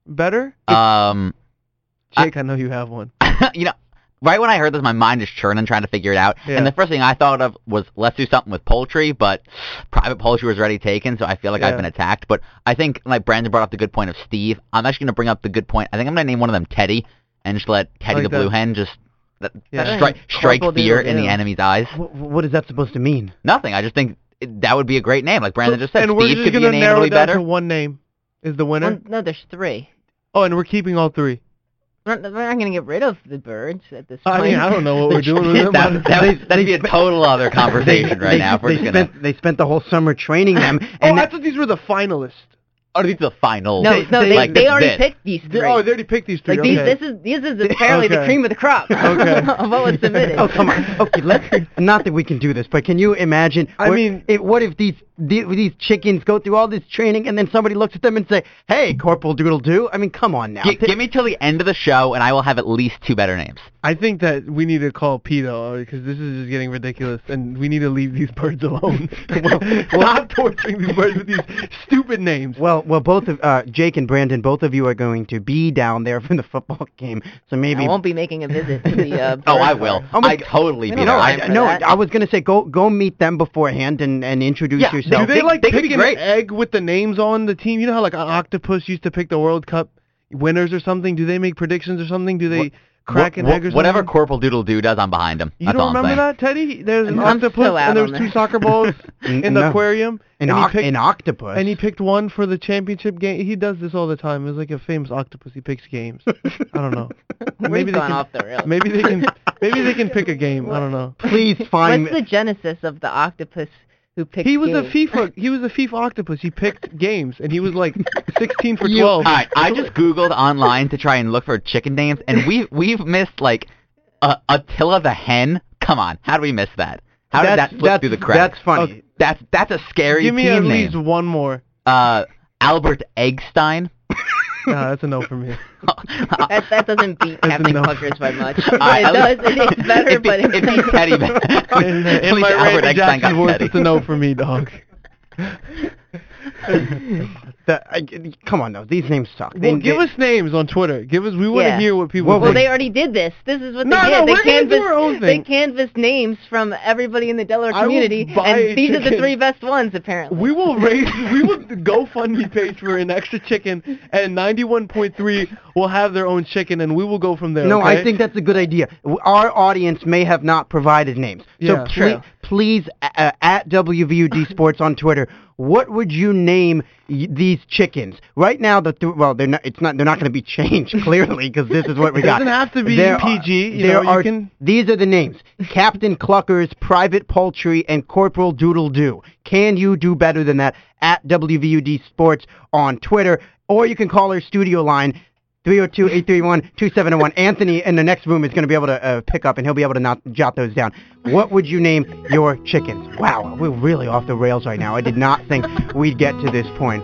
better? Um, Jake, I, I know you have one. you know, right when I heard this, my mind is churning trying to figure it out. Yeah. And the first thing I thought of was, let's do something with poultry, but private poultry was already taken, so I feel like Yeah. I've been attacked. But I think, like Brandon brought up the good point of Steve, I'm actually going to bring up the good point. I think I'm going to name one of them Teddy, and just let Teddy Like the blue that. hen just that, Yeah. strike, strike Corporal fear Doodle in the Doo. enemy's eyes. Wh- what is that supposed to mean? Nothing. I just think it, that would be a great name. Like Brandon just said, and we're Steve just could be gonna a name narrow that'll it be down better. to one name. Is the winner? Well, no, there's three. Oh, and we're keeping all three. We're not, we're not going to get rid of the birds at this I point. mean, I don't know what we're doing with them. that, that, would- that'd be a total other conversation right they, now. If we're they just spent gonna. they spent the whole summer training them, Oh, and I thought these were the finalists. Oh, these are the final. No, They- no, they- they, like they this already bit. picked these three. Oh, they already picked these three. like these, okay. this is this is apparently the Okay. cream of the crop Okay. of what was submitted. Oh, come on. Okay, let's. Not that we can do this, but can you imagine? I what- mean- it, what if these, these these chickens go through all this training and then somebody looks at them and say, "Hey, Corporal Doodle Doo." I mean, come on now. Gi- give me till the end of the show, and I will have at least two better names. I think that we need to call Pete because this is just getting ridiculous, and we need to leave these birds alone. Stop torturing these birds with these stupid names. Well, well, both of uh, Jake and Brandon, both of you are going to be down there for the football game, so maybe. I won't be making a visit to the. Uh, Oh, bird I park. will. Oh my I God. totally We be don't there. No, have I'm, time I, for no, that. I was gonna say go go meet them beforehand and, and introduce Yeah, yourself. Do they like they could pick be an great. egg with the names on the team? You know how like an octopus used to pick the World Cup winners or something? Do they make predictions or something? Do they What- crack Wh- an wh- egg or something? Whatever Corporal Doodle Doo does, I'm behind him. You That's all don't I'm remember saying. that, Teddy? There's an I'm octopus still out and there's on two this. soccer balls in the No. aquarium. An, and he oc- picked, an octopus. and he picked one for the championship game. He does this all the time. It's like a famous octopus. He picks games. I don't know. We've maybe they gone can, off the rails. Maybe they can. Maybe they can pick a game. I don't know. Please find. What's the genesis of the octopus who picked? He was a games? FIFA. He was a FIFA octopus. He picked games, and he was like sixteen for You- twelve. All right, I just googled online to try and look for chicken names, and we've we've missed like uh, Attila the hen. Come on, how do we miss that? How did that's, that slip that's, through the cracks? That's funny. That's that's a scary Give me team at name. least one more. Uh, Albert Eggstein. Nah, that's a no for me. That, that doesn't beat That's Captain enough. Cluckers by much. All right, it at does. least- It is better, it be- but it beats Teddy better. In, At in least my Albert Randy Eggstein got Jackson voice, Teddy. it's a no for me, dog. That, I, come on, though. These names suck. They- Well, give they- us names on Twitter. Give us. We want to Yeah. hear what people. Well, Well, think. they already did this. This is what No, they no, did. we're they gonna do canvassed. our own They thing. canvassed names from everybody in the Delaware I will community, buy a and these are the chicken. three best ones apparently. We will raise. We will GoFundMe page for an extra chicken, and ninety-one point three will have their own chicken, and we will go from there. No, okay? I think that's a good idea. W- Our audience may have not provided names. So Yeah. ple- True. please, uh, at W V U D Sports on Twitter, what would you name y- these chickens? Right now, the th- well, they're not. It's not. They're not going to be changed clearly because this is what we It got. doesn't have to be There P G, are- you there know, you are. can- These are the names: Captain Cluckers, Private Poultry, and Corporal Doodle Doo. Can you do better than that? At W V U D Sports on Twitter, or you can call our studio line. three oh two, eight three one, two seven oh one. Anthony in the next room is going to be able to uh, pick up, and he'll be able to not jot those down. What would you name your chickens? Wow, we're really off the rails right now. I did not think we'd get to this point.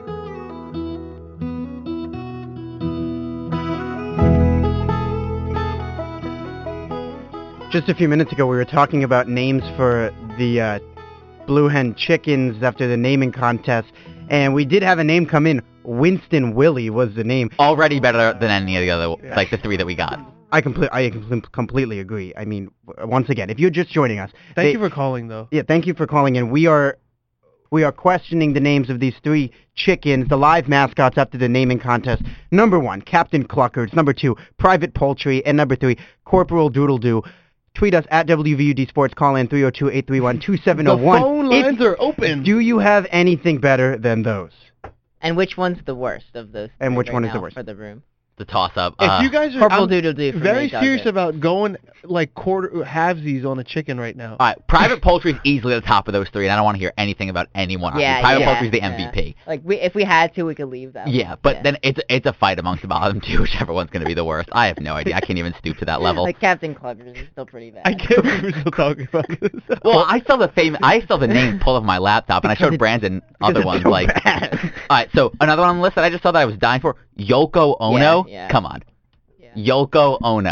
Just a few minutes ago, we were talking about names for the uh, Blue Hen chickens after the naming contest, and we did have a name come in. Winston Willie was the name. Already better than any of the other, like the three that we got. I complete, I com- completely agree. I mean, w- once again, if you're just joining us, Thank they- you for calling, though. yeah, thank you for calling in. We are, we are questioning the names of these three chickens, the live mascots after the naming contest. Number one, Captain Cluckers. Number two, Private Poultry, and number three, Corporal Doodle Doo. Tweet us at W V U D Sports. Call in three oh two, eight three one, two seven oh one. The phone If- lines are open. Do you have anything better than those? And which one's the worst of those? And three which right one is the now worst? For the room. The toss up. If Uh, you guys are Corporal I'm Doodle Doo for very me does serious it. about going like quarter halvesies on a chicken right now. all right, Private Poultry is easily the top of those three, and I don't want to hear anything about anyone. Yeah, Private yeah, Poultry is the yeah. M V P. Like we, if we had to, we could leave that. Yeah, one. but then it's it's a fight amongst the bottom two, whichever one's going to be the worst. I have no idea. I can't even stoop to that level. like Captain Cluckers is still pretty bad. I can't believe we're still talking about this. Well, I saw the fame. I saw the name pulled off my laptop, and I Because showed it's- Brandon because other it's ones so like. bad. All right, so another one on the list that I just saw that I was dying for, Yoko Ono. Yeah, yeah. Come on, Yeah. Yoko Ono.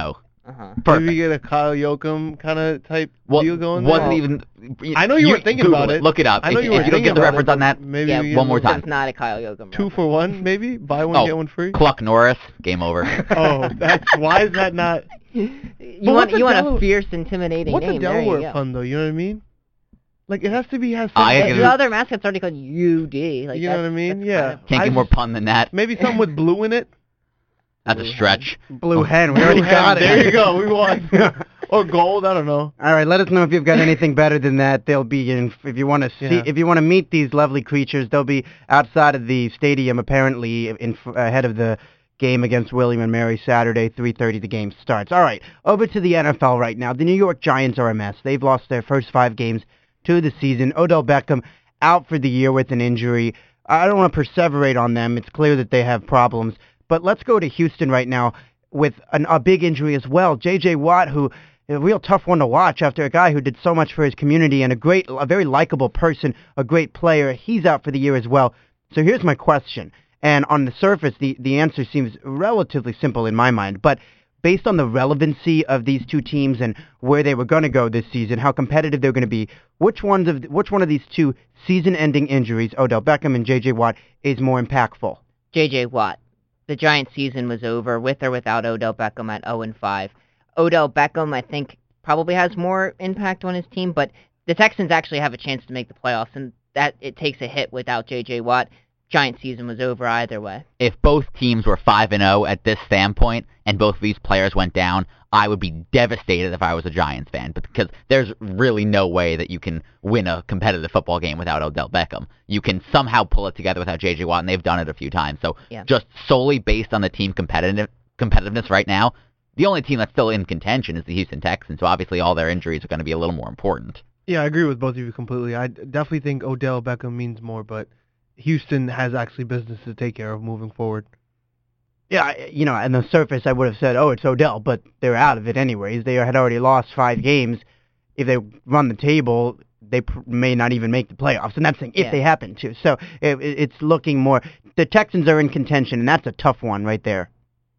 Uh-huh. Perfect. Maybe get a Kyle Yoakum kind of type Well, deal going wasn't there. even. I know you were thinking Google about it. Look it up. I know if, you were if you don't thinking get the about reference it, on that, maybe Yeah, we one get more a time. It's not a Kyle Yoakum. Two reference. for one, maybe buy one Oh, get one free. Cluck Norris, game over. Oh, that's why is that not? You But want what's a you want Delaware- a fierce, intimidating What's name. a There you Delaware go. fund though? You know what I mean? Like it has to be has. I some- agree. The other mascot's already called U D. Like You know that's- what I mean? that's Yeah. kind of- Can't I get more just- pun than that. Maybe something with blue in it. That's a Blue stretch. Blue hen. We already Blue got hen, it. There you go. We won. Or gold. I don't know. All right, let us know if you've got anything better than that. They'll be in. If you want to see, Yeah. if you want to meet these lovely creatures, they'll be outside of the stadium apparently in ahead of the game against William and Mary Saturday, three thirty. The game starts. All right, over to the N F L right now. The New York Giants are a mess. They've lost their first five games to the season. Odell Beckham out for the year with an injury. I don't want to perseverate on them. It's clear that they have problems. But let's go to Houston right now with an, a big injury as well. J J. Watt, who a real tough one to watch after a guy who did so much for his community and a great, a very likable person, a great player. He's out for the year as well. So here's my question. And on the surface, the, the answer seems relatively simple in my mind. But based on the relevancy of these two teams and where they were going to go this season, how competitive they're going to be, which ones of which one of these two season-ending injuries, Odell Beckham and J J. Watt, is more impactful? J J. Watt. The Giants' season was over with or without Odell Beckham at oh and five. Odell Beckham, I think, probably has more impact on his team, but the Texans actually have a chance to make the playoffs, and that it takes a hit without J J. Watt. Giants' season was over either way. If both teams were five and oh at this standpoint and both of these players went down, I would be devastated if I was a Giants fan, but because there's really no way that you can win a competitive football game without Odell Beckham. You can somehow pull it together without J J. Watt, and they've done it a few times. So Yeah. just solely based on the team competitive competitiveness right now, the only team that's still in contention is the Houston Texans, so obviously all their injuries are going to be a little more important. Yeah, I agree with both of you completely. I d- definitely think Odell Beckham means more, but Houston has actually business to take care of moving forward. Yeah, I- you know, on the surface I would have said, oh, it's Odell, but they're out of it anyways. They had already lost five games. If they run the table, they pr- may not even make the playoffs, and that's saying if Yeah. they happen to. So it, it- it's looking more. The Texans are in contention, and that's a tough one right there.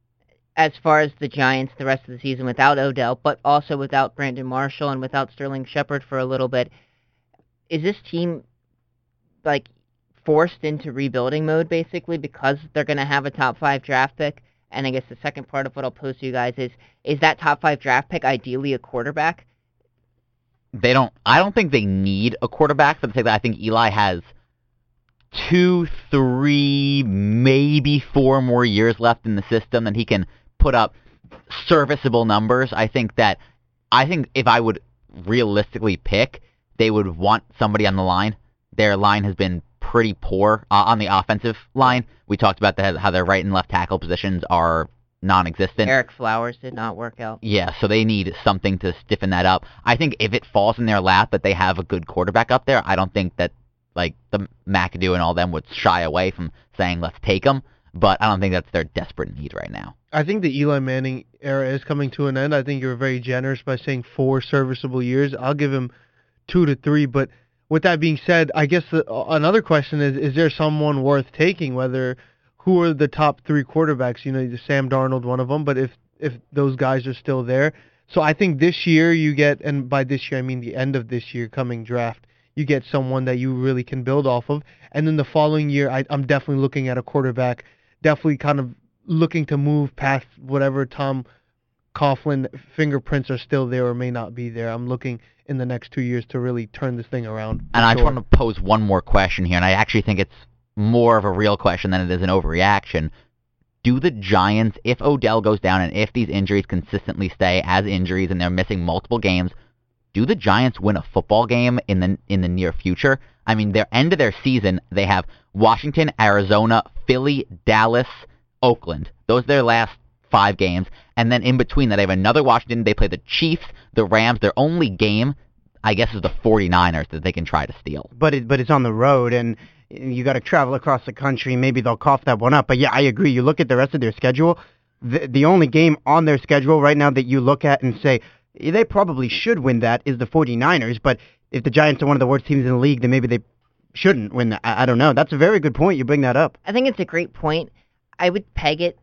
As far as the Giants, the rest of the season without Odell, but also without Brandon Marshall and without Sterling Shepard for a little bit, is this team, like, forced into rebuilding mode, basically, because they're going to have a top five draft pick? And I guess the second part of what I'll pose to you guys is, is that top five draft pick ideally a quarterback? They don't. I don't think they need a quarterback for the sake that I think Eli has two, three, maybe four more years left in the system, and he can put up serviceable numbers. I think that I think if I would realistically pick, they would want somebody on the line. Their line has been pretty poor uh, on the offensive line. We talked about the, how their right and left tackle positions are non-existent. Eric Flowers did not work out. Yeah, so they need something to stiffen that up. I think if it falls in their lap that they have a good quarterback up there, I don't think that like the McAdoo and all them would shy away from saying let's take him. But I don't think that's their desperate need right now. I think the Eli Manning era is coming to an end. I think you were very generous by saying four serviceable years. I'll give him two to three. But with that being said, I guess the, another question is: is there someone worth taking? Whether who are the top three quarterbacks? You know, Sam Darnold, one of them. But if if those guys are still there, so I think this year you get, and by this year I mean the end of this year, coming draft, you get someone that you really can build off of. And then the following year, I, I'm definitely looking at a quarterback. Definitely kind of looking to move past whatever Tom Coughlin fingerprints are still there or may not be there. I'm looking in the next two years to really turn this thing around. And I just sure. want to pose one more question here, and I actually think it's more of a real question than it is an overreaction. Do the Giants, if Odell goes down and if these injuries consistently stay as injuries and they're missing multiple games, do the Giants win a football game in the in the near future? I mean, their end of their season, they have Washington, Arizona, Philly, Dallas, Oakland. Those are their last five games. And then in between that, they have another Washington. They play the Chiefs, the Rams. Their only game, I guess, is the forty-niners that they can try to steal. But it, but it's on the road, and you got to travel across the country. Maybe they'll cough that one up. But yeah, I agree. You look at the rest of their schedule. The the only game on their schedule right now that you look at and say they probably should win that is the forty-niners. But if the Giants are one of the worst teams in the league, then maybe they shouldn't win that. I, I don't know. That's a very good point. You bring that up. I think it's a great point. I would peg it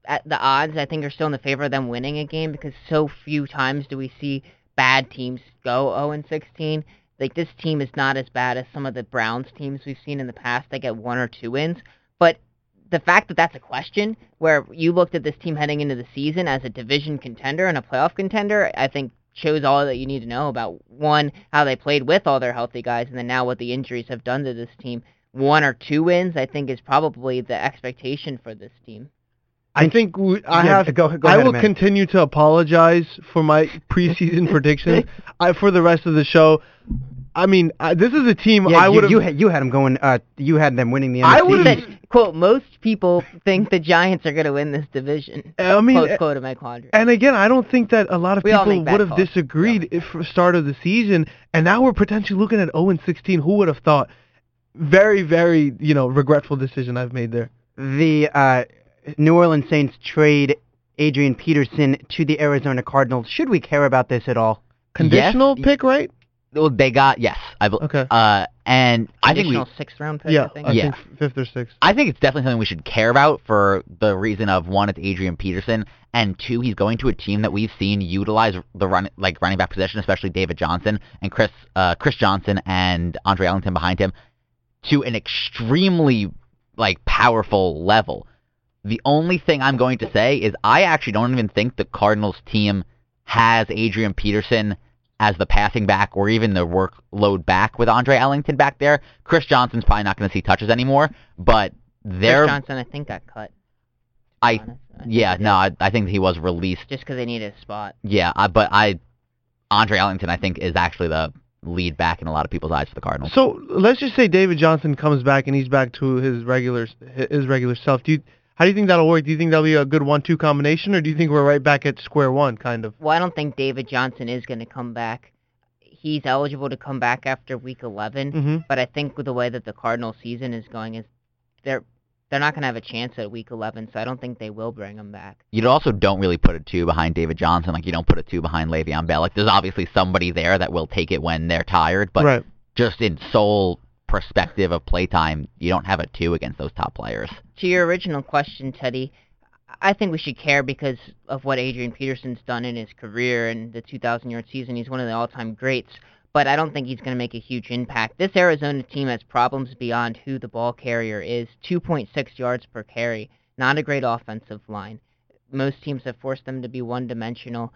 at the odds, I think, are still in the favor of them winning a game because so few times do we see bad teams go oh and sixteen. Like, this team is not as bad as some of the Browns teams we've seen in the past that get one or two wins. But the fact that that's a question, where you looked at this team heading into the season as a division contender and a playoff contender, I think shows all that you need to know about, one, how they played with all their healthy guys, and then now what the injuries have done to this team. One or two wins, I think, is probably the expectation for this team. I think we, I Yeah, have. go- go I ahead, will Amanda. continue to apologize for my preseason predictions. I, for the rest of the show, I mean, I, this is a team Yeah, I you, would have. you had you had them going. Uh, you had them winning the I N F C. would've- Said, quote, most people think the Giants are going to win this division. I mean, Close quote of Mike Quandary. and again, I don't think that a lot of We all people make bad would have calls. disagreed if for start of the season, and now we're potentially looking at oh and sixteen. Who would have thought? Very, very, you know, regretful decision I've made there. The uh, New Orleans Saints trade Adrian Peterson to the Arizona Cardinals. Should we care about this at all? Conditional Yes. pick, right? Well, they got yes, I bel Okay. Uh, and I think we Additional sixth round pick, yeah, I think. I Yeah. think fifth or sixth. I think it's definitely something we should care about for the reason of, one, it's Adrian Peterson, and two, he's going to a team that we've seen utilize the run like running back position, especially David Johnson and Chris uh, Chris Johnson and Andre Ellington behind him, to an extremely like powerful level. The only thing I'm going to say is I actually don't even think the Cardinals team has Adrian Peterson as the passing back or even the workload back with Andre Ellington back there. Chris Johnson's probably not going to see touches anymore, but they're Chris Johnson, I think, got cut. to be I honest. I think yeah he did. no I, I think he was released. Just because they needed a spot. Yeah, I, but I Andre Ellington I think is actually the lead back in a lot of people's eyes for the Cardinals. So let's just say David Johnson comes back and he's back to his regular his regular self. Do you, how do you think that'll work? Do you think that'll be a good one two combination, or do you think we're right back at square one, kind of? Well, I don't think David Johnson is going to come back. He's eligible to come back after week eleven, Mm-hmm. but I think with the way that the Cardinals season is going, is they're they're not going to have a chance at week eleven, so I don't think they will bring him back. You also don't really put a two behind David Johnson, like you don't put a two behind Le'Veon Bell. Like there's obviously somebody there that will take it when they're tired, but Right. just in sole perspective of playtime, you don't have a two against those top players. To your original question, Teddy, I think we should care because of what Adrian Peterson's done in his career and the two thousand yard season. He's one of the all-time greats, but I don't think he's going to make a huge impact. This Arizona team has problems beyond who the ball carrier is. two point six yards per carry, not a great offensive line. Most teams have forced them to be one-dimensional.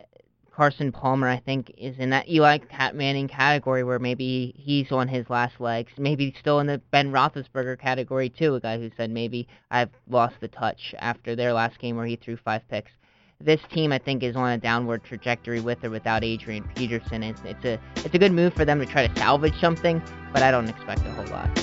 Carson Palmer, I think, is in that Eli Manning category where maybe he's on his last legs. Maybe still in the Ben Roethlisberger category, too, a guy who said maybe I've lost the touch after their last game where he threw five picks. This team, I think, is on a downward trajectory with or without Adrian Peterson. It's, it's, a, it's a good move for them to try to salvage something, but I don't expect a whole lot.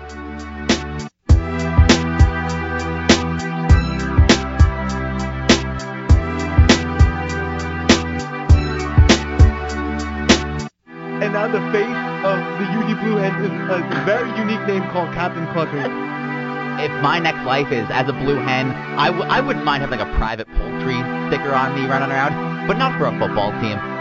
And now the face of the U D Blue Hen is a very unique name called Captain Clucker. If my next life is as a blue hen, I, w- I wouldn't mind having like a private poultry sticker on me running around, but not for a football team.